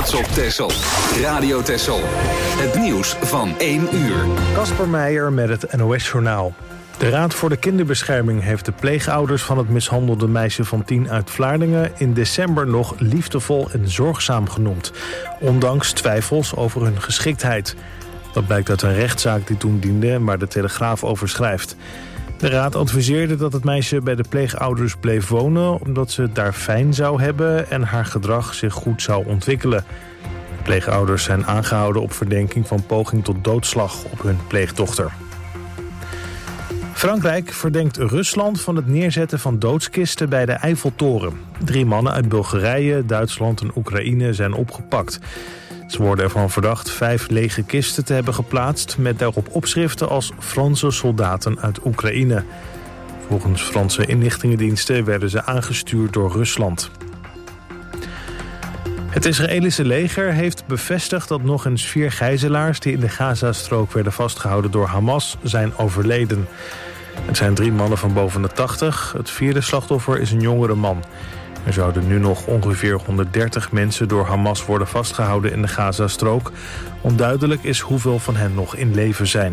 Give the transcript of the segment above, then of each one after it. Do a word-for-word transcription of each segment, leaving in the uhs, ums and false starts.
trots op Texel. Radio Texel. Het nieuws van één uur. Casper Meijer met het N O S-journaal. De Raad voor de Kinderbescherming heeft de pleegouders van het mishandelde meisje van tien uit Vlaardingen in december nog liefdevol en zorgzaam genoemd. Ondanks twijfels over hun geschiktheid. Dat blijkt uit een rechtszaak die toen diende, waar de Telegraaf over schrijft. De Raad adviseerde dat het meisje bij de pleegouders bleef wonen, omdat ze het daar fijn zou hebben en haar gedrag zich goed zou ontwikkelen. De pleegouders zijn aangehouden op verdenking van poging tot doodslag op hun pleegdochter. Frankrijk verdenkt Rusland van het neerzetten van doodskisten bij de Eiffeltoren. Drie mannen uit Bulgarije, Duitsland en Oekraïne zijn opgepakt. Ze worden ervan verdacht vijf lege kisten te hebben geplaatst met daarop opschriften als Franse soldaten uit Oekraïne. Volgens Franse inlichtingendiensten werden ze aangestuurd door Rusland. Het Israëlische leger heeft bevestigd dat nog eens vier gijzelaars die in de Gazastrook werden vastgehouden door Hamas zijn overleden. Het zijn drie mannen van boven de tachtig. Het vierde slachtoffer is een jongere man. Er zouden nu nog ongeveer honderddertig mensen door Hamas worden vastgehouden in de Gazastrook. Onduidelijk is hoeveel van hen nog in leven zijn.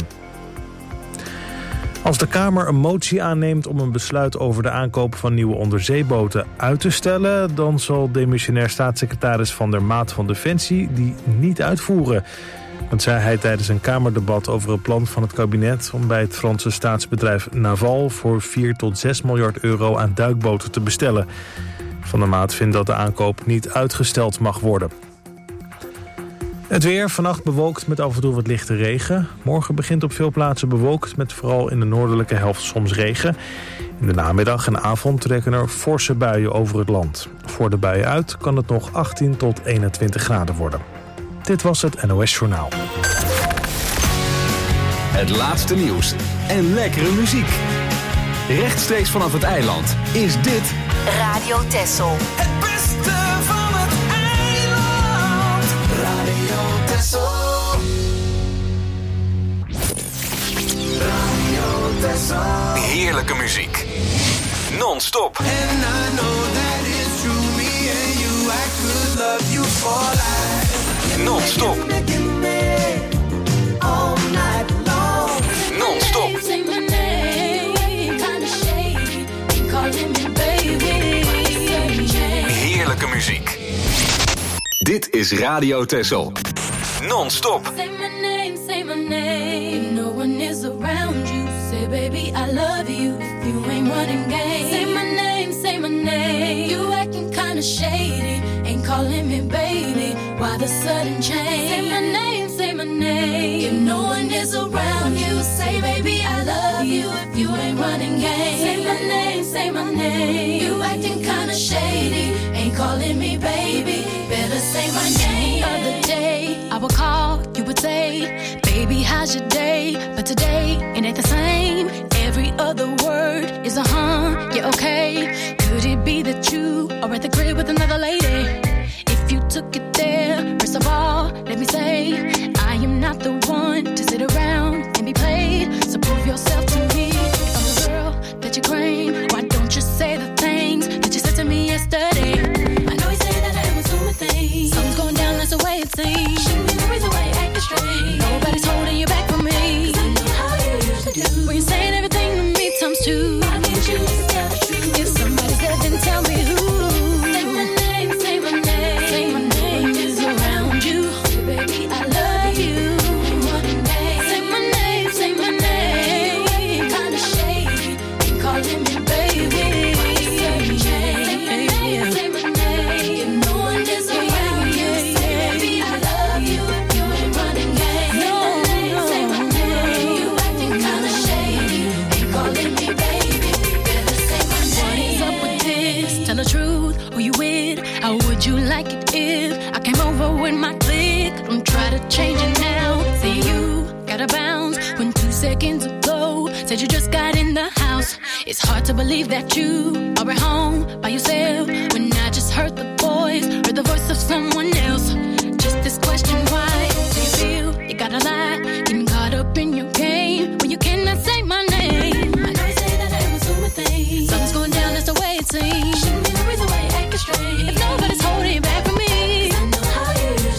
Als de Kamer een motie aanneemt om een besluit over de aankoop van nieuwe onderzeeboten uit te stellen, dan zal demissionair staatssecretaris Van der Maat van Defensie die niet uitvoeren. Dat zei hij tijdens een Kamerdebat over het plan van het kabinet om bij het Franse staatsbedrijf Naval voor vier tot zes miljard euro aan duikboten te bestellen. Van der Maat vindt dat de aankoop niet uitgesteld mag worden. Het weer, vannacht bewolkt met af en toe wat lichte regen. Morgen begint op veel plaatsen bewolkt met vooral in de noordelijke helft soms regen. In de namiddag en avond trekken er forse buien over het land. Voor de buien uit kan het nog achttien tot eenentwintig graden worden. Dit was het N O S-journaal. Het laatste nieuws en lekkere muziek. Rechtstreeks vanaf het eiland is dit Radio Texel. Het beste van het eiland. Radio Texel. Radio Texel. heerlijke muziek. Non-stop. And I know that it's true, me and you, I could love you for life. Non-stop. All night long. Non-stop. Say my name, kinda shady, calling me baby. Heerlijke muziek. Dit is Radio Texel. Non-stop. Say my name, say my name. No one is around you. Say baby I love you. If you ain't running game. Say my name, say my name. You acting kinda shady, ain't calling me baby. Why the sudden change? Say my name, say my name. If no one is around you, say baby I love you. If you ain't running game. Say my name, say my name. You acting kinda shady, ain't calling me baby. Better say my name. The other day I would call, you would say, baby how's your day? But today it ain't the same. Every other word is a huh, yeah okay. Could it be that you are at the crib with another lady? If you took it there, first of all, let me say, I am not the one to sit around and be played. So prove yourself to me. If I'm the girl that you claim, why don't you say the things that you said to me yesterday? I know you say that I'm assuming things. Something's going down, that's the way it seems. Shouldn't be the reason why you're acting strange. Nobody's holding you back from me. 'Cause I know how you usually do. When you're saying everything to me times two. I need you to tell the truth. If somebody's there, then tell me who. Say my name, say my name. Say my name is around you. Baby, I love you. Say my name, say my name. Kinda shady, ain't calling me baby. Say my name, say my name. If no one is around you, say baby, I love you. If you ain't running game. No, say my name. You acting kinda shady, ain't calling me baby. Better say my name. What is up with this? Tell the truth, who you with? How would you like it if I came over with my clique? Don't try to change it now. Say you gotta bounce when two seconds ago said you just got in the house. It's hard to believe that you are at home by yourself when I just heard the voice, heard the voice of someone else. Just this question, why do you feel you gotta lie? Getting caught up in your game when you cannot say my name. I know you say that I'm assuming things. Something's going down, that's the way it seems. Shouldn't be the reason why you're acting strange. If nobody's holding you back from me, 'cause I know how you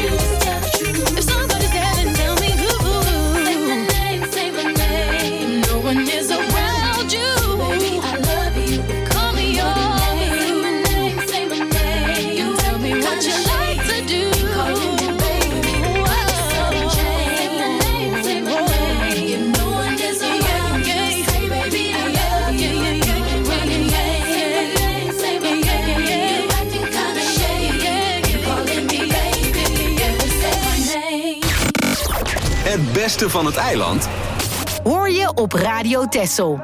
Het beste van het eiland hoor je op Radio Texel.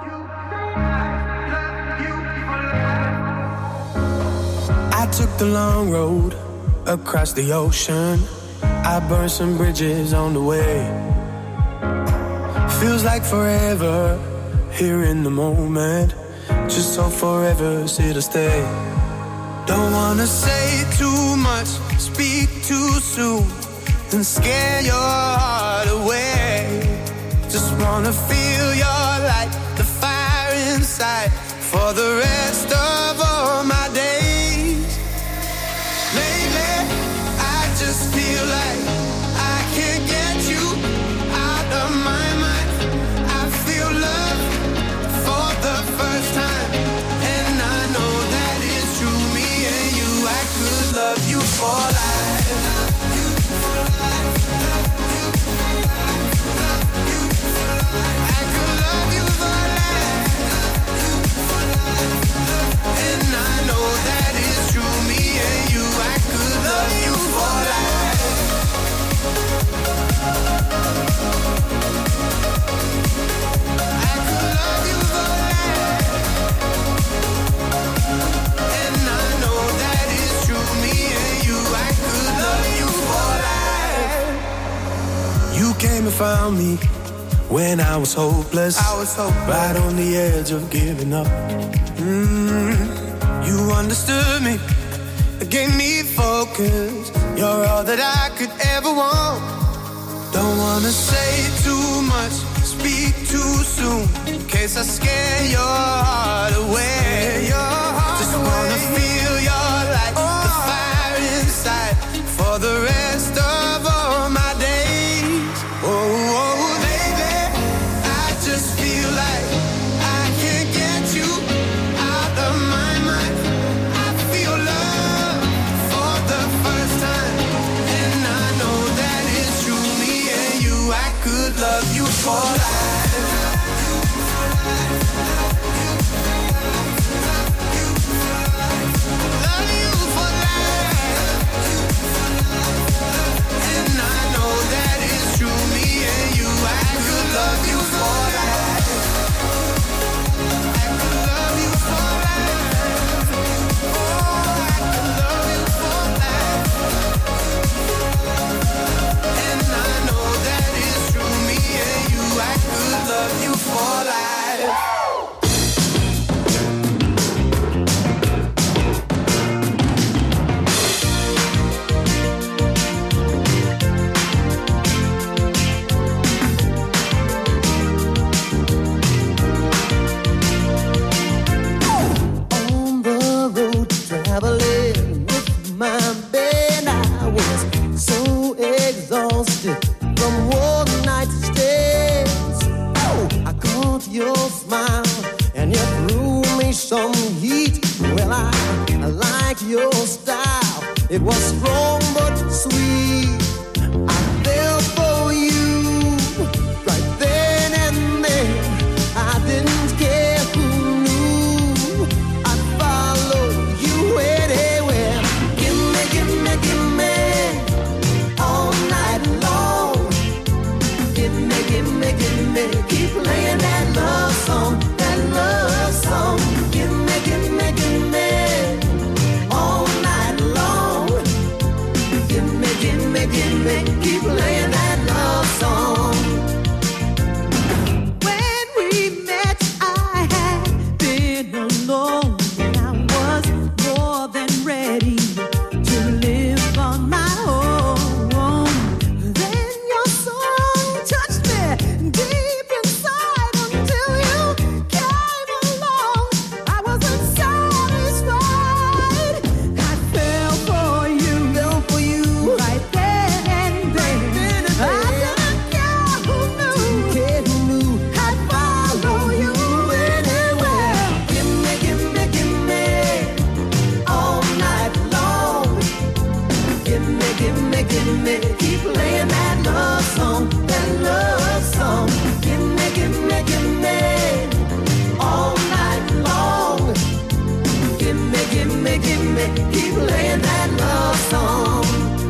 I took the long road across the ocean. I burned some bridges on the way. Feels like forever here in the moment. Just so forever here to stay. Don't wanna say too much, speak too soon, and scare your heart away. Just wanna feel your light, the fire inside, for the rest of all my days. Lately, I just feel like I can't get you out of my mind. I feel love for the first time, and I know that it's true. Me and you, I could love you for life. I could love you for life. And I know that it's true. Me and you, I could love you for life. I could love you for life. And I know that it's true. Me and you, I could love you for life. You came and found me when I was hopeless, I was hopeless, right on the edge of giving up. Mm, you understood me, gave me focus. You're all that I could ever want. Don't wanna say too much, speak too soon, in case I scare your heart away. Your heart Just away. Wanna feel your light, oh. The fire inside, for the rest of all my days. Oh, oh. Love you for life. Love you for life. And I know that it's true. Me and you, I could love you for life. I could love you for life. Oh, I could love you for life. And I know that it's true. Me and you, I could love you for life. On the road traveling with my band, I was so exhausted from one night stays. Oh, I caught your smile and you threw me some heat. Well, I, I like your style. It was strong but sweet. I fell for you right then and there. I didn't care who knew. I'd follow you anywhere. Give me, give me, give me all night long. Give me, give me, give me, keep playing that love song, that love song. Give me, give me, give me all night long. Give me, give me, give me, keep playing that love song. When we met, I had been alone, and I was more than ready to live on my own. Then your song touched me deep inside until you came along. I wasn't satisfied. I fell for you, fell for you right Give me, give me, keep playing that love song, that love song. Give me, give me, give me, all night long. Give me, give me, give me, keep playing that love song.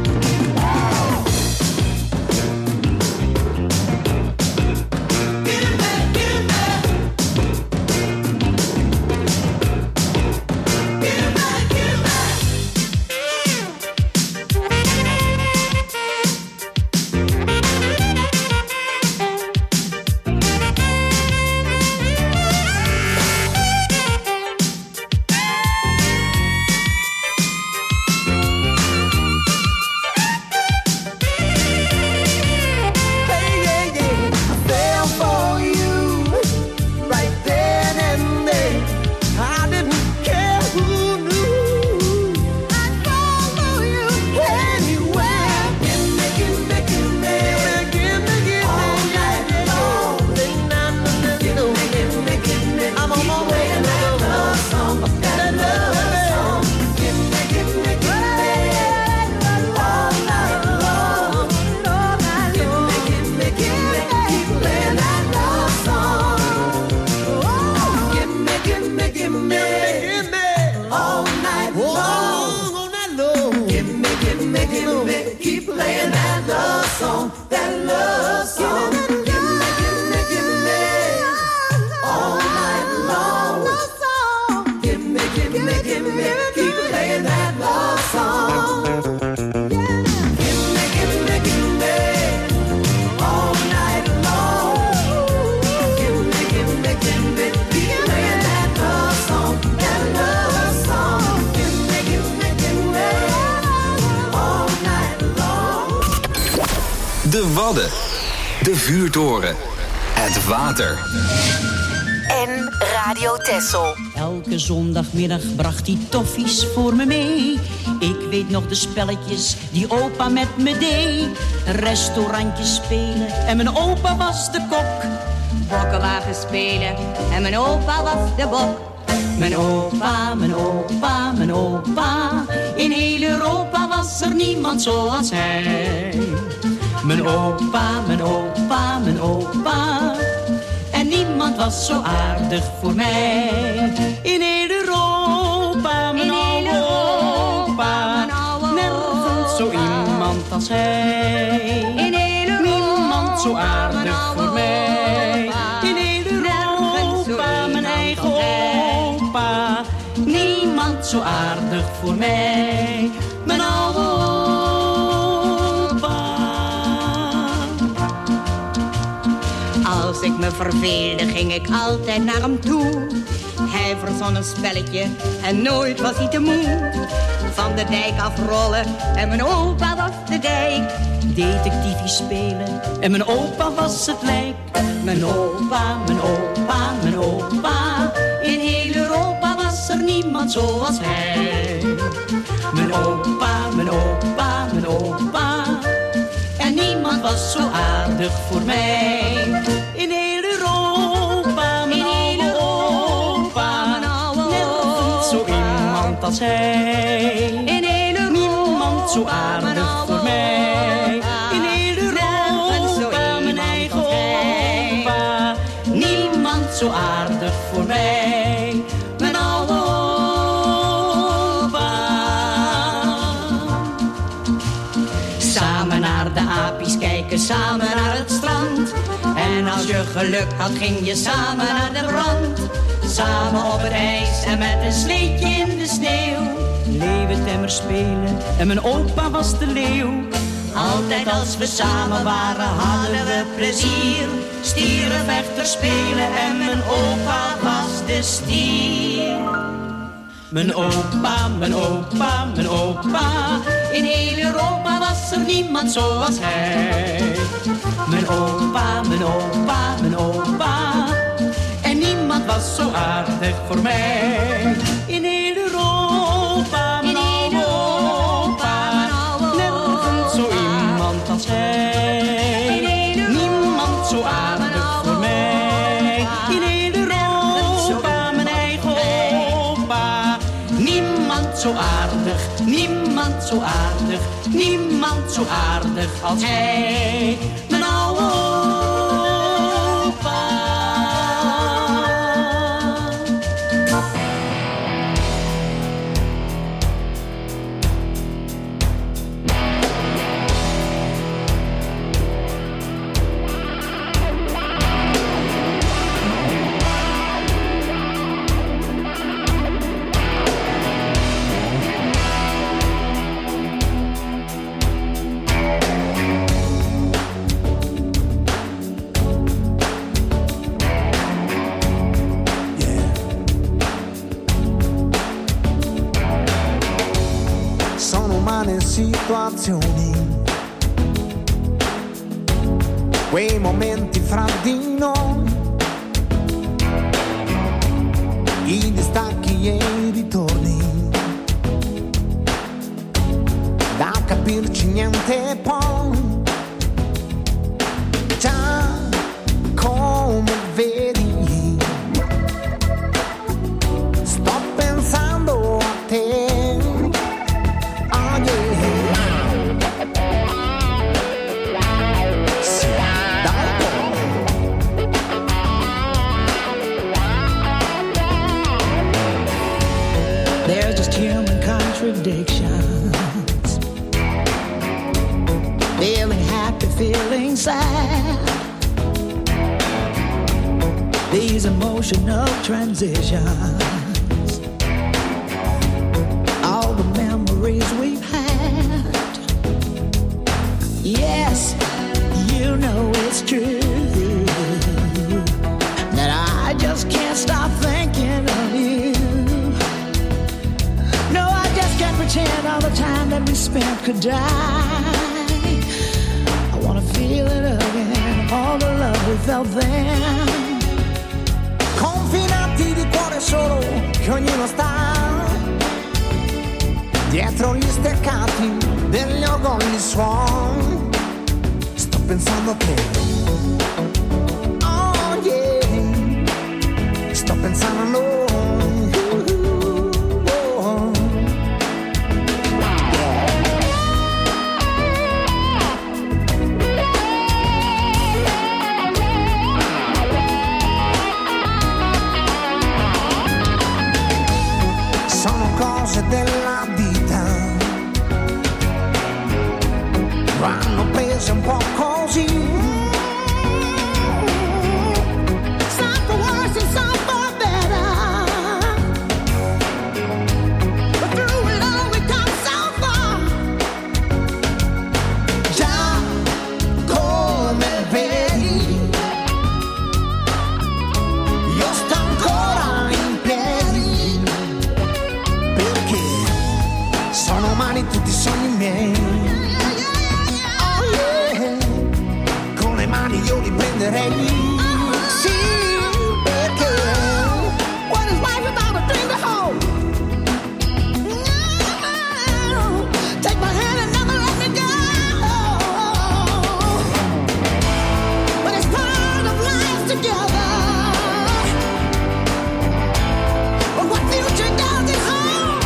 De Wadden, de vuurtoren, het water. En Radio Texel. Elke zondagmiddag bracht hij toffies voor me mee. Ik weet nog de spelletjes die opa met me deed. Een restaurantje spelen en mijn opa was de kok. Bokkenwagen spelen en mijn opa was de bok. Mijn opa, mijn opa, mijn opa. In heel Europa was er niemand zoals hij. Mijn opa, mijn opa, mijn opa. En niemand was zo aardig voor mij. In heel Europa, mijn oude opa. Nergens zo iemand als hij. In heel niemand zo aardig voor mij. In heel Europa, mijn eigen opa. Niemand zo aardig voor mij. Mijn oude opa. Als ik me verveelde, ging ik altijd naar hem toe. Hij verzon een spelletje en nooit was hij te moe. Van de dijk afrollen en mijn opa was de dijk. Detectiefie spelen en mijn opa was het lijk. Mijn opa, mijn opa, mijn opa. In heel Europa was er niemand zoals hij. Mijn opa, mijn opa, mijn opa. En niemand was zo aardig voor mij. In heel Europa, mijn oude opa. Nergens zo iemand als hij. In heel niemand zo aardig voor mij. In heel Europa, mijn eigen opa. Niemand zo aardig voor mij. Mijn oude opa. Samen naar de apies kijken, samen naar het strand. En als je geluk had, ging je samen naar de brand. Samen op het ijs en met een sleetje in de sneeuw. Leeuwentemmer spelen en mijn opa was de leeuw. Altijd als we samen waren hadden we plezier. Stierenvechter spelen en mijn opa was de stier. Mijn opa, mijn opa, mijn opa. In heel Europa was er niemand zoals hij. Mijn opa, mijn opa, mijn opa. En niemand was zo aardig voor mij. In heel Europa, mijn oude opa. Nergens zo iemand als hij. Niemand zo aardig voor mij. In heel Europa, mijn eigen opa. Niemand zo aardig, niemand niemand zo aardig, niemand zo aardig als hij, mijn oude opa. Situazioni, quei momenti fra di noi, i distacchi e i ritorni, da capirci niente poi, già come vedi, sto pensando a te. Contradictions, feeling happy, feeling sad, these emotional transitions, all the memories we've had. Yes, you know it's true that I just can't stop thinking of you. Pretend all the time that we spent could die. I wanna feel it again, all the love we felt then. Confinati di cuore solo, che ognuno sta dietro gli steccati degli orgogli suon. Sto pensando a te. Oh yeah, sto pensando a noi. Della vita vanno prese un po' così, some for worse and some for better, but through it all we come so far. Già come vedi io sto ancora in piedi, sono umani tutti i sogni miei. Oh yeah, con le mani io li prenderei. Sì, perché what is life without a thing to hold? No, take my hand and never let me go. But it's part of life together. But what future does it hold?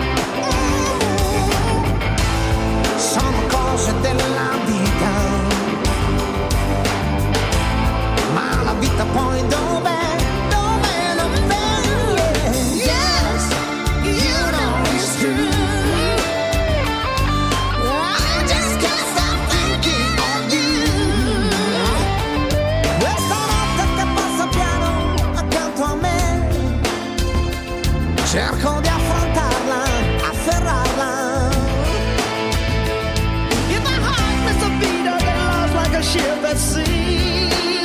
Sono cose della vita, ma la vita poi dov'è, dov'è, dov'è? Yes, you know it's true. I just can't stop thinking of you. Questa notte che passa piano accanto a me, cerco di affrontarla, afferrarla. A ship at sea,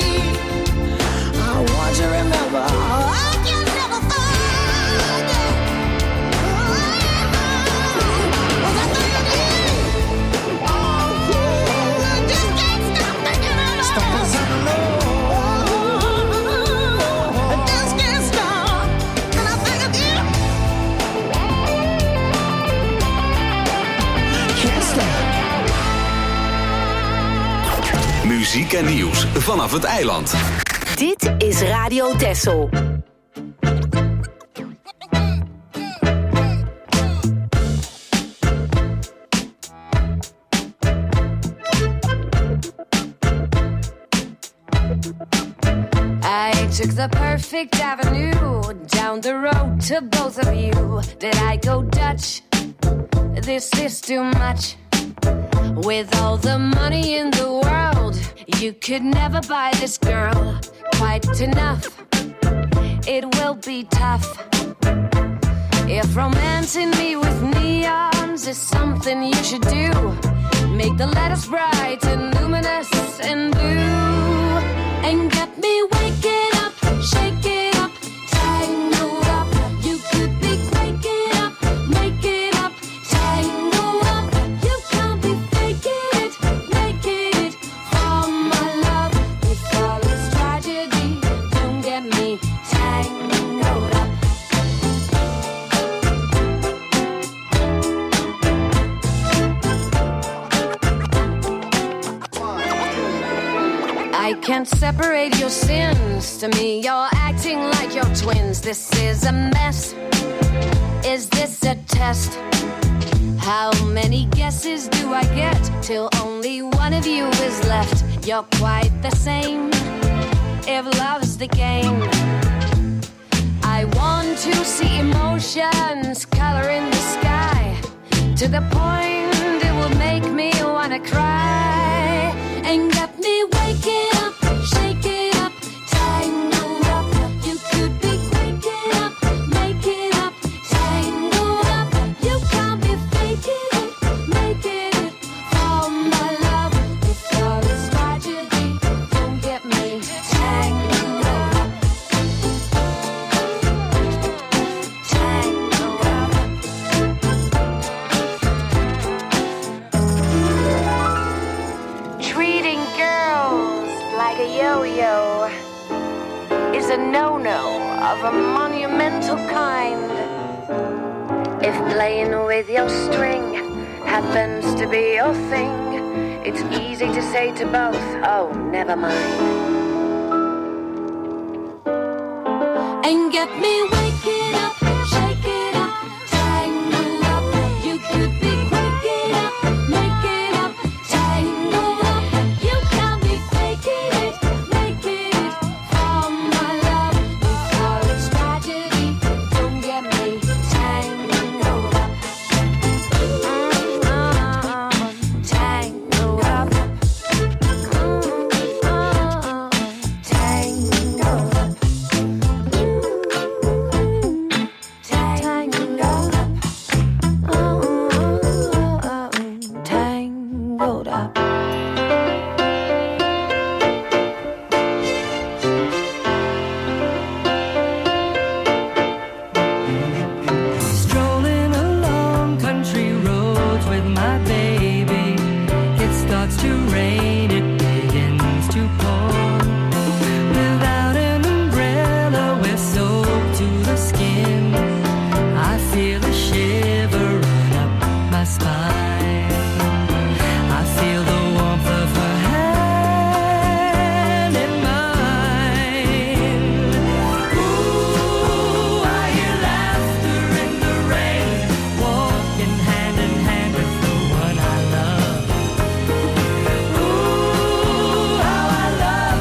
I want you to remember I can never forget. Was I thinking of you? Oh yeah, I just can't stop thinking of you. Stop pensando, I just can't stop, and I think of you. Can't stop. Muziek en nieuws vanaf het eiland. Dit is Radio Texel. Took the perfect avenue down the road to both of you. Did I go Dutch? This is too much. With all the money in the world, you could never buy this girl quite enough. It will be tough. If romancing me with neons is something you should do, make the letters bright and luminous and blue, and get me waking up, shaking up, tangled up. You could be waking up, making up, tangled up. You can't be faking it, making it for my love. If all is tragedy, don't get me tangled up. I can't separate your sins. To me, you're acting like you're twins. This is a mess. Is this a test? How many guesses do I get till only one of you is left? You're quite the same, if love's the game. I want to see emotions color in the sky, to the point it will make me wanna cry, and get me waking up, shaking up, tangled up. You could be waking up, making up, tangled up. You can't be faking it, making it for my love. If all is tragedy, don't get me tangled up, tangled up. Treating girls like a yo-yo is a no-no of a monumental kind. If playing with your string happens to be your thing, it's easy to say to both, oh, never mind. And get me waking up, shaking up, tangled up. You could be waking up, making up, tangled up. You can't be faking it, making it for my love. If all it's tragedy, don't get me tangled up. Mm, uh, tangled up. Mm, uh, tangled up. Tangled up. Oh, tangled up. Strolling along country roads with my baby. It starts to rain, it begins to pour. Without an umbrella, we're soaked to the skin. I feel a shiver run up my spine. I feel the warmth of her hand in mine. Ooh, I hear laughter in the rain, walking hand in hand with the one I love. Ooh, how I love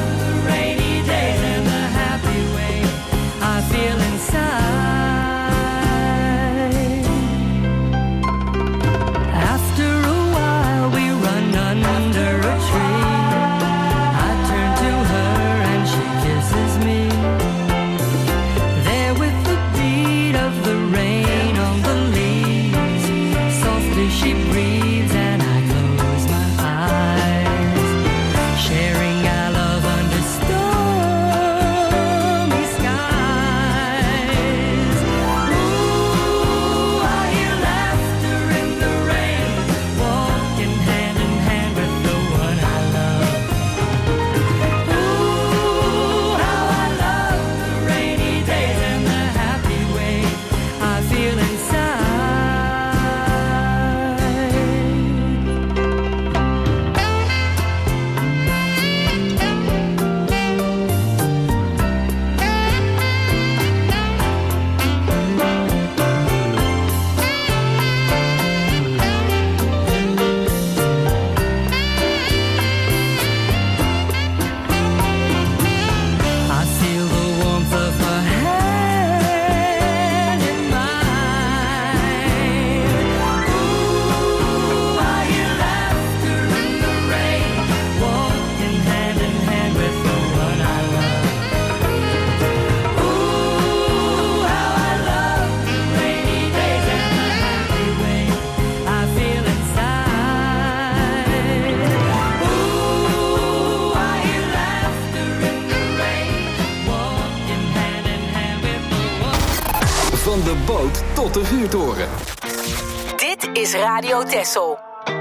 de boot tot de vuurtoren. Dit is Radio Texel.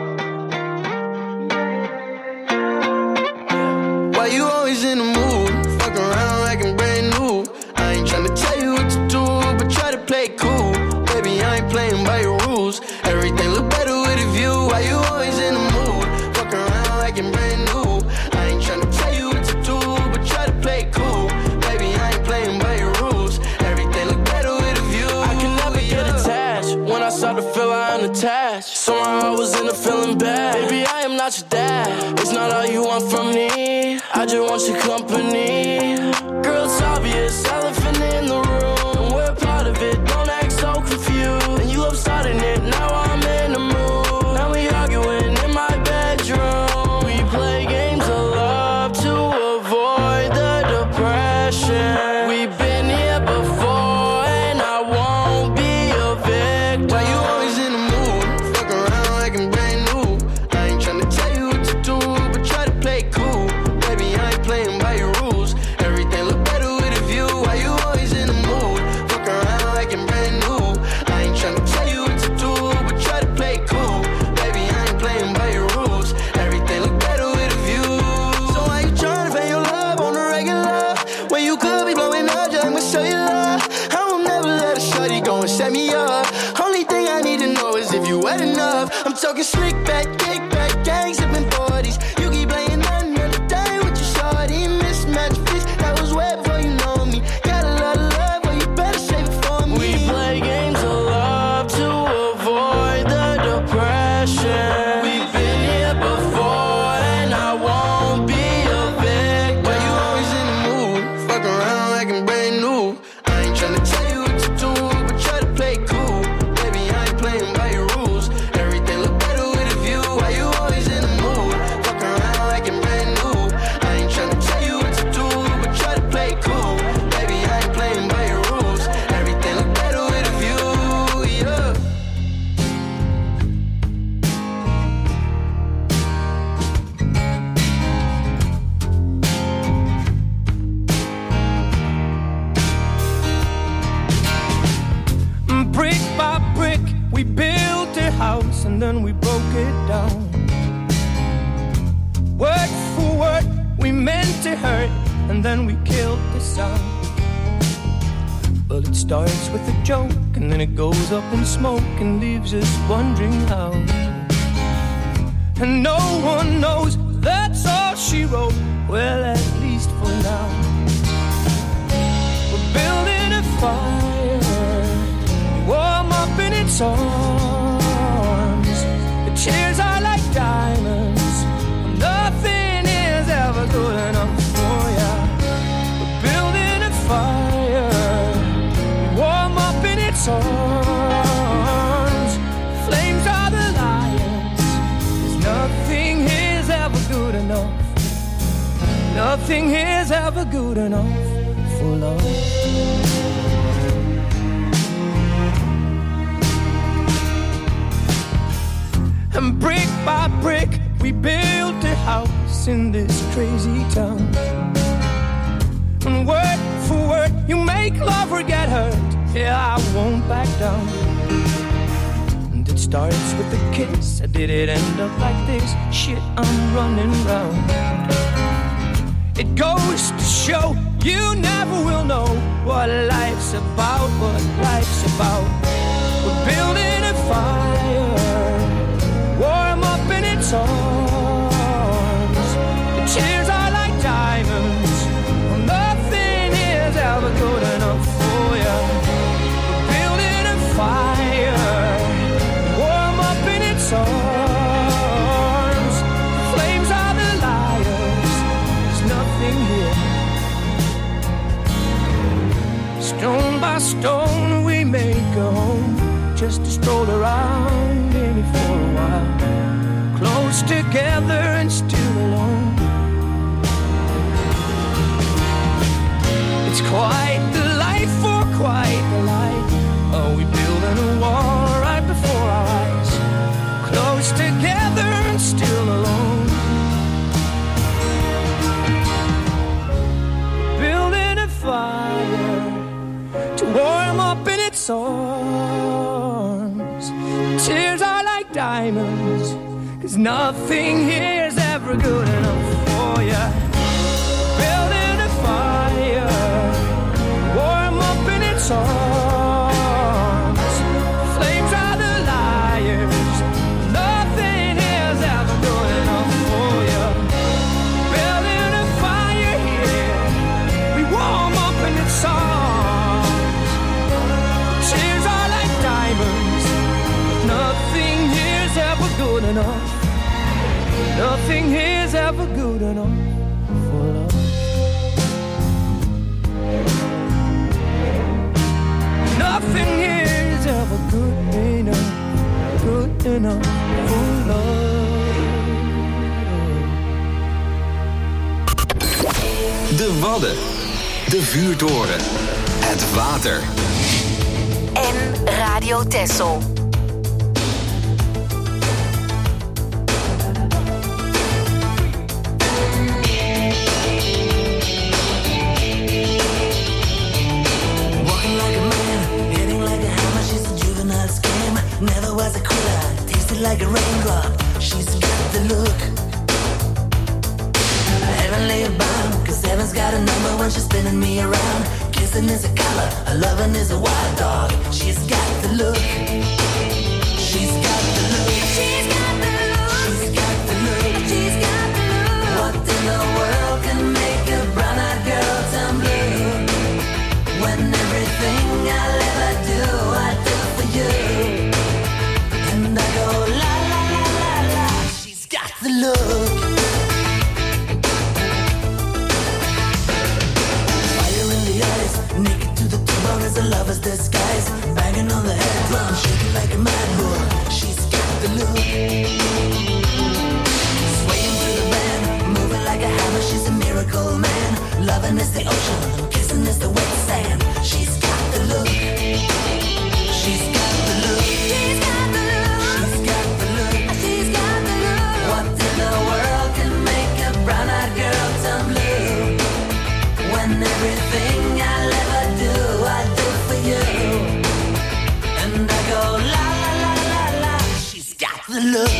Why you always in the mood? Fuck around like I'm brand new. I ain't tryna tell you what to do, but try to play cool. Baby, I ain't playing by your rules. Everything look better with a view. Why you always in the mood? Fuck around like I'm brand new. I ain't tryna tell you what to do, but try to play cool. Baby, I ain't playing by your rules. Everything look better with a view. I can never yeah. get attached. When I start to feel I'm unattached, somehow I was in a feeling bad. Baby, I am not your dad. It's not all you want from me. I just want your company. Girl, it's obvious, elephant in the room. We're part of it, don't act so confused. And you love starting it, now I'm in the mood. Now we arguing in my bedroom. We play games of love to avoid the depression. We've been here before and I won't be a victim. Why you always in the mood? Fuck around like I'm brand new. I ain't tryna tell you what to do, but try to play cool. Baby, I ain't playing by your rules. Everything look better with a view. Why you always in the mood? Fuck around like I'm brand new. I ain't tryna tell you what to do, but try to play cool. Baby, I ain't playing by your rules. Everything look better with a view. So why you tryna pay your love on the regular when you could be blowing up just with cellular? I won't never let a shorty go and set me up. Only thing I need to know is if you wet enough. I'm talking slick back, kick back, gang sipping forties. You keep playing another day with your shorty. Mismatch fish, that was way before you know me. Got a lot of love, but you better save it for me. We play games of love to avoid the depression. We've been here before and I won't be a victim. Why you always in the mood? Fuck around like I'm brand new. I ain't tryna tell you what to do, but try to play cool. Baby, I ain't playing by your rules. Everything look better with a view. Why you always in the mood? Fuck around like I'm brand new. I ain't tryna tell you what to do, but try to play cool. Baby, I ain't playing by your rules. Everything look better with a view, yeah. Brick by brick, we built a house and then we broke it down. Word for word, we meant to hurt and then we killed the sound. Well, it starts with a joke and then it goes up in smoke and leaves us wondering how. And no one knows, that's all she wrote. Well, at least for now. We're building a fire, warm up in its arms. The tears are like diamonds. Nothing is ever good enough for ya. We're building a fire, warm up in its arms. Flames are the lions. 'Cause nothing is ever good enough. Nothing is ever good enough for love. And brick by brick, we built a house in this crazy town. And word for word, you make love or get hurt. Yeah, I won't back down. And it starts with a kiss. How did it end up like this? Shit, I'm running round. It goes to show you never will know what life's about, what life's about. We're building a fire, warm up in its arms. The tears are like diamonds. Well, nothing is ever good enough for you. We're building a fire, warm up in its arms. Flames are the liars. There's nothing here. Stone by stone we make a home, just to stroll around in it for a while. Close together and still alone. It's quite the life for quite the life. Oh, we building a wall right before our eyes. Close together and still alone. Building a fire to warm up in its arms. 'cause nothing here's ever good enough for you. Building a fire, warm up in its arms. Flames are the liars, nothing here's ever good enough for you. Building a fire here, we warm up in its arms. Tears are like diamonds, nothing here's ever good enough. Nothing here's ever good enough for love. Nothing here's ever good enough, good enough for love. De Wadden, de vuurtoren, het water. En Radio Texel. Never was a quitter, tasted like a raindrop. She's got the look. Heavenly bound, 'cause heaven's got a number when she's spinning me around. Kissing is a color, a loving is a wild dog. She's got the look. She's got the look. She's got the look. She's got the look. She's got the look. What in the world can make a brown-eyed girl turn blue? When everything I'll ever do, I do for you. And I go la la la la la. She's got the look. Fire in the eyes, naked to the bone as a lover's disguise. Banging on the head drum, shaking like a mad bull. She's got the look. Swaying through the band, moving like a hammer. She's a miracle man. Loving is the ocean, kissing is the wet sand. She's got the look. She's got the look. She's got the look. She's got the look. She's got the look. What in the world can make a brown-eyed girl turn blue? When everything I'll ever do, I do for you. And I go la la la la la. She's got the look.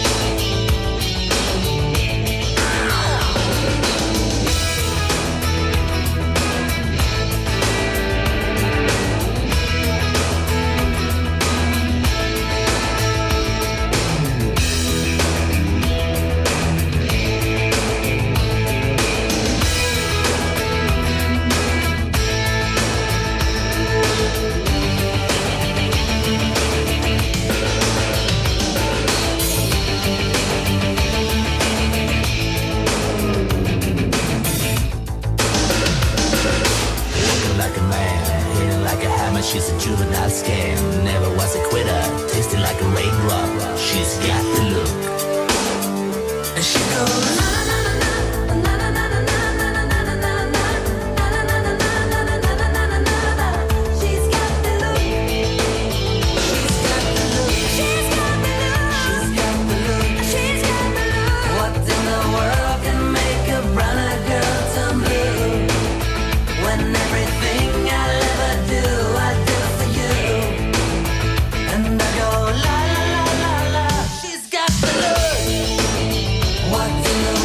She's a juvenile scam, never was a quitter, tasting like a raindrop. She's got the look. And she goes na na na na na na na na na na na na na. She's got the look. She's got the look. She's got the look. She's got the look. She's got the look. What in the world can make a brown-eyed girl turn blue? When everything I'll ever do, I do for you. And I go la la la la la. She's got the look. What in the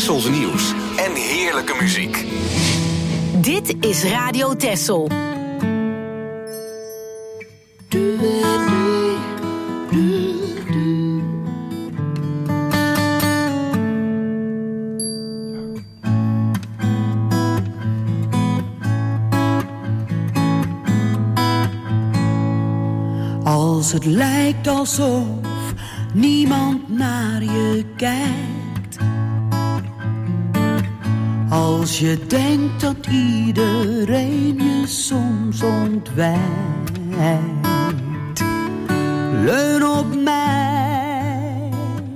Texelse nieuws en heerlijke muziek. Dit is Radio Texel. Als het lijkt alsof niemand naar je kijkt, als je denkt dat iedereen je soms ontwijkt, leun op mij.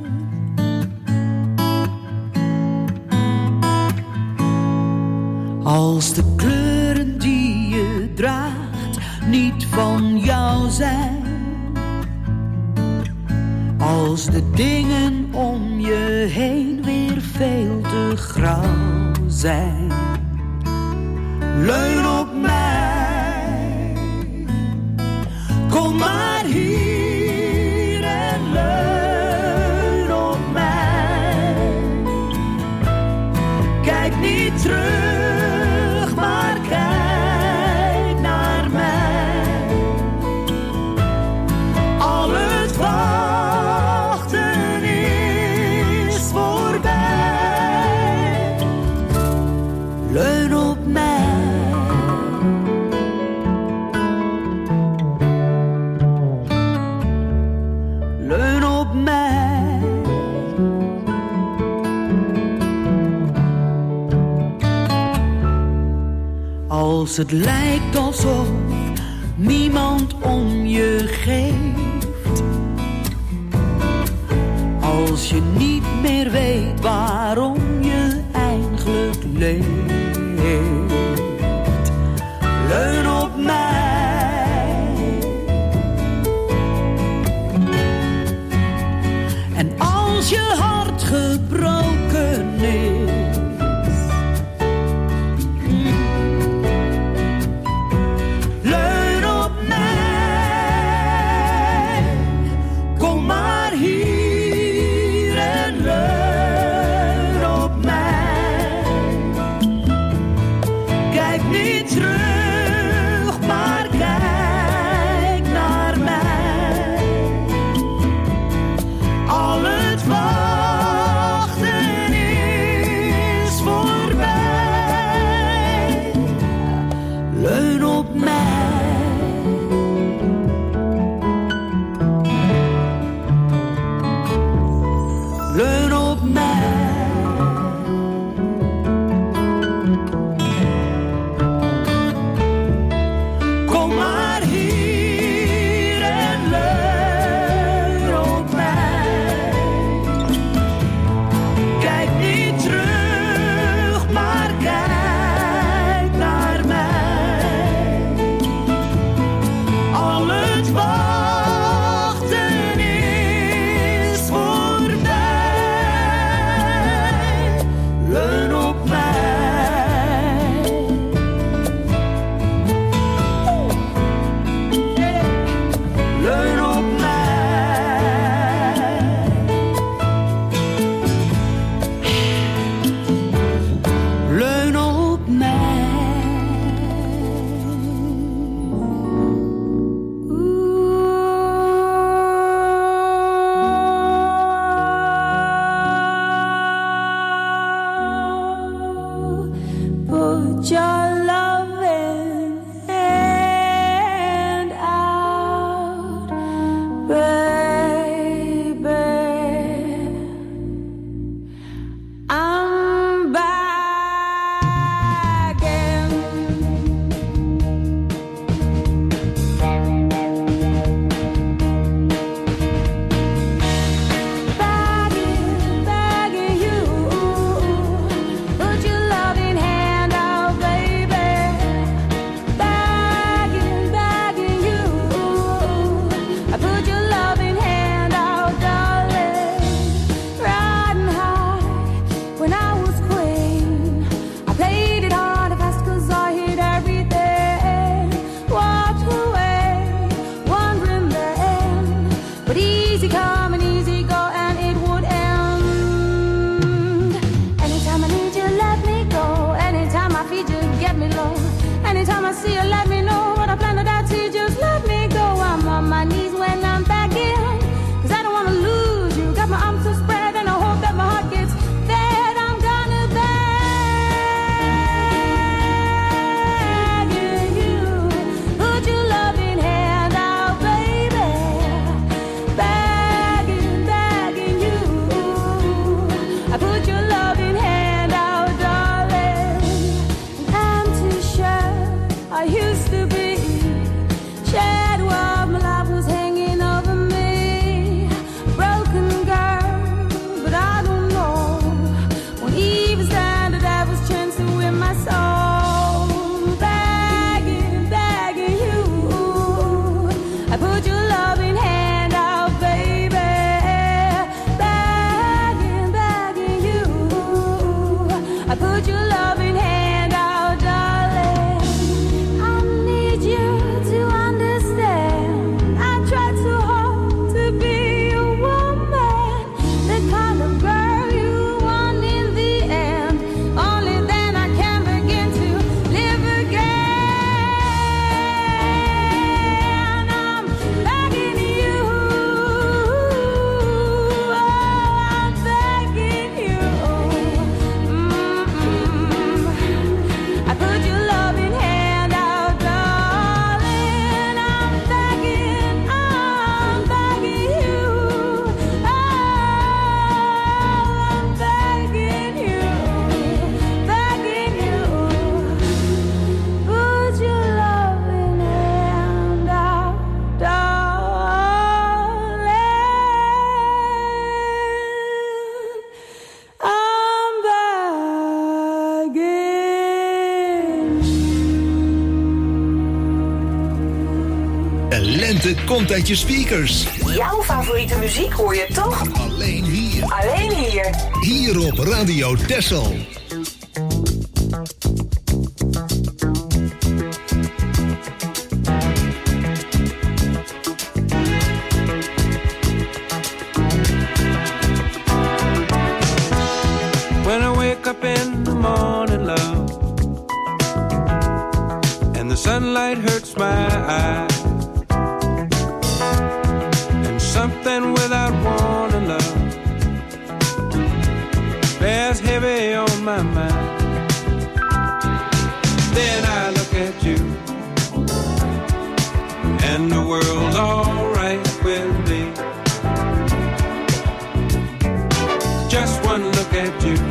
Als de kleuren die je draagt niet van jou zijn, als de dingen om je heen weer veel te grauw zijn, leun op mij. Kom maar hier en leun op mij. Kijk niet terug, maar kijk naar mij. Al het wachten is voorbij. Leun op mij. Leun op mij. Als het lijkt alsof niemand om je geeft, als je niet meer weet waarom je eigenlijk leeft, leun op mij. En als je hart gebroken is, leun op mij. Kom maar hier en leun op mij. Kijk niet terug, maar kijk naar mij. Al het wachten is voorbij. Leun op mij. Leun op mij. Kom maar hier en leun op mij. Kijk niet terug, maar kijk naar mij. Al het wachten is voorbij. Leun op mij. Leun op mij. Leun op mij. Put your loving hand out, baby. I'm begging. Begging, begging you. Put your loving hand out, baby. I see you, let me know what I planted out to. Just let me go. I'm on my knees when I'm back in, 'cause I don't wanna lose you. Got my arms so spread and I hope that my heart gets fed. I'm gonna beg you, put your loving hand out, baby. Begging, begging you, I put your loving hand out, darling. I'm too sure I used to be. Shadow of my life was hanging over me. Broken girl, but I don't know. Won't even stand the devil's chance to win my soul. Begging, begging you, I put your loving hand out, baby. Begging, begging you, I put your loving hand out, darling. I need you to understand. I tried so hard to be a woman, the kind of girl you want in the end. Only then I can begin to live again. I'm begging you, oh, I'm begging you. Mm-mm. I put your loving hand out, darling. I'm begging, I'm begging you. Oh, I'm begging you, begging you. Put your loving hand out, darling. I'm begging. De lente komt uit je speakers. Jouw favoriete muziek hoor je toch? Alleen hier. Alleen hier. Hier op Radio Texel. When I wake up in the morning, love, and the sunlight hurts my eyes, and something without warning, love, bears heavy on my mind. Then I look at you, and the world's alright with me. Just one look at you,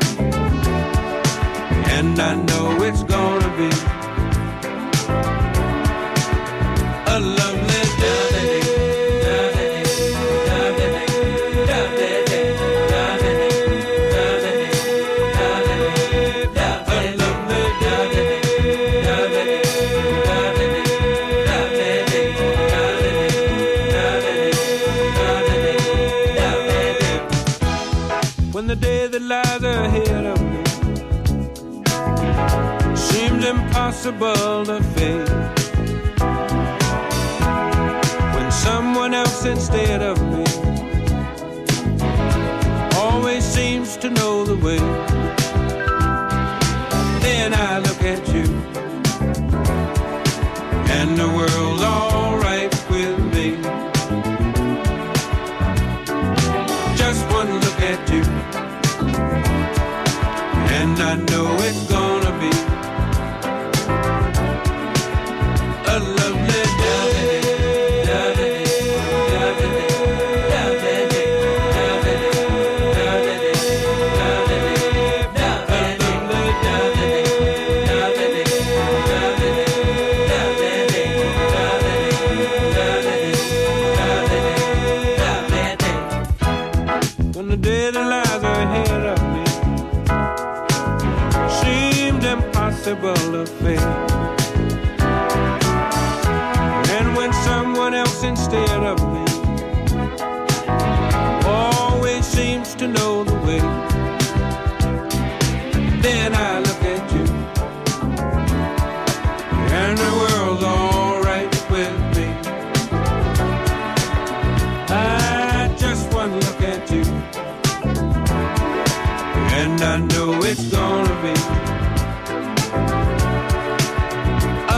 and I know it's gonna be a lovely day. When the day that lies ahead of me seems impossible to face, when someone else instead of me always seems to know the way, then I look at you, and the world's alright with me. Just one look at you, and I know it's gonna be a lovely day. When the day that lies ahead of me seemed impossible to face, and when someone else instead of me always seems to know the way, then I look at you, and the world's alright with me. I just one look at you, and I know it's gonna be a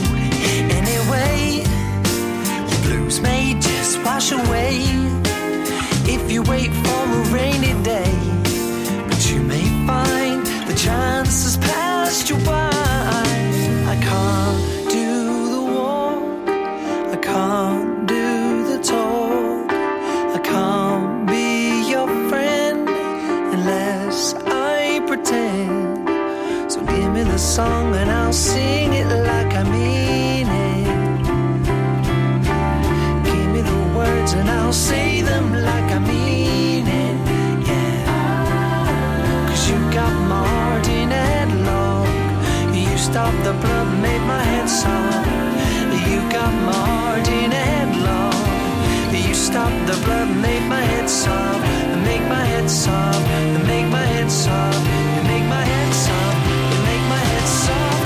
I can't do the talk. I can't be your friend unless I pretend. So give me the song and I'll sing it like I mean it. Give me the words and I'll say them like I mean it. Yeah. Cause you got my heart in headlock. You stopped the blood and made my head soft. You got my heart in a headlock. You stopped the blood and made my head soft. And make my head soft. And make my head soft. And make my head soft. And make my head soft.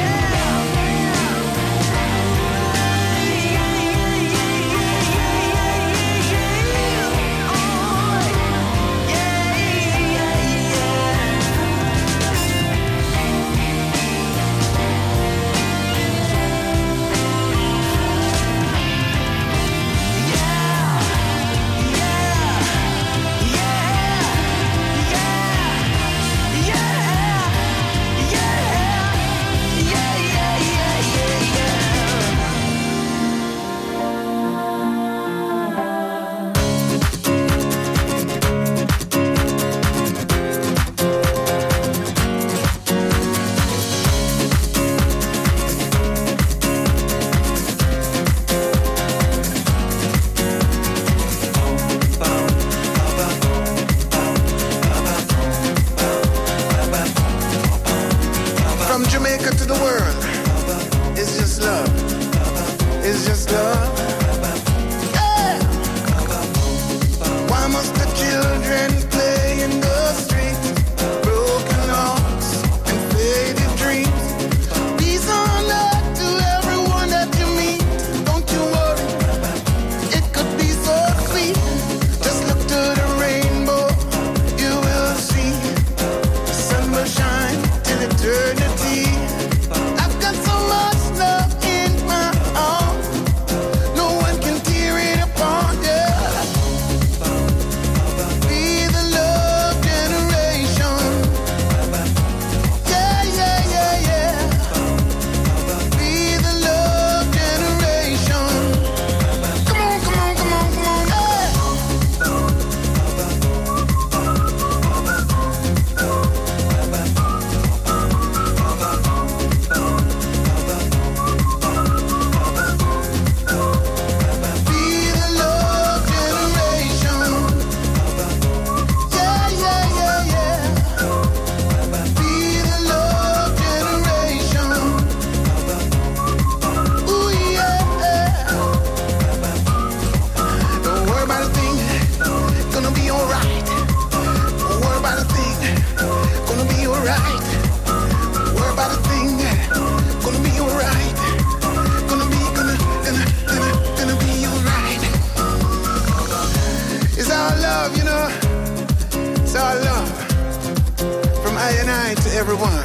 Everyone,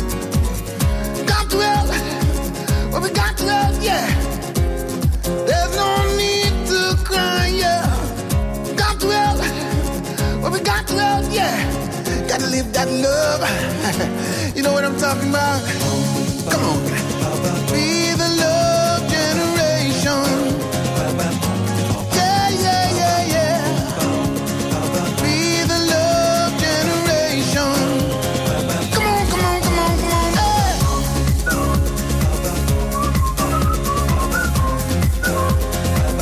got to help. Well, we got to help, yeah. There's no need to cry, yeah. Got to help. Well, we got to help, yeah. Got to live that love. You know what I'm talking about? Come on.